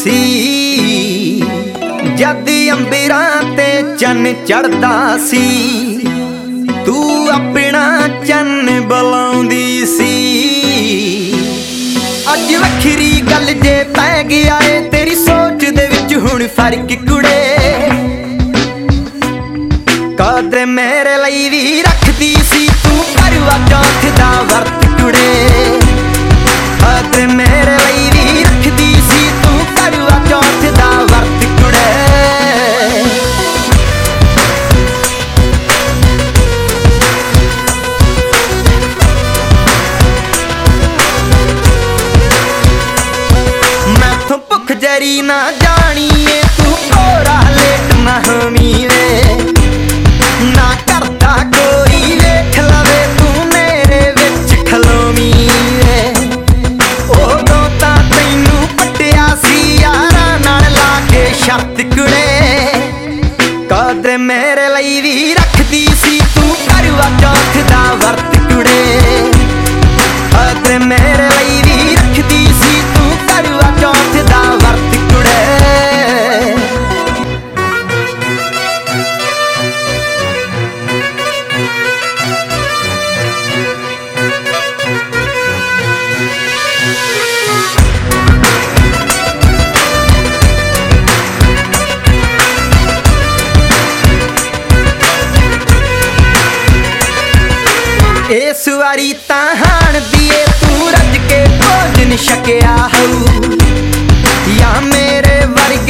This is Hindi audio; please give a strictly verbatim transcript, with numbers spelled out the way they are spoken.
सी जद अंबरां ते चन्न चढ़दा सी तू अपना चन्न बुलाउंदी सी। अज वखरी गल जे पै गया है तेरी सोच दे विच हुण फर्क कुड़े। कदर मेरे लई भी रखदी सी तू करवा चौथ दा वर्त कुड़े। कदर मेरे लई भी रखदी सी तू करवा चौथ दा वर्त कुड़े। मैथों भुख जरी ना जानी है तू कोरा लेट ना होमी वे ना करता कोई वेख लवे तू मेरे विच खलोमी वे। उदों तां तैनू पट्टिया सी यारां नाल ला के शर्त कुड़े। कदर मेरे लई भी रखदी सी तू करवा चौथ दा वर्त कुड़े। कदर मेरे लई भी रखदी सी तू करवा चौथ दा वर्त कुड़े। इस वारी तां हाण दिए तू रज के भोजन छकिया हऊ या मेरे वर्ग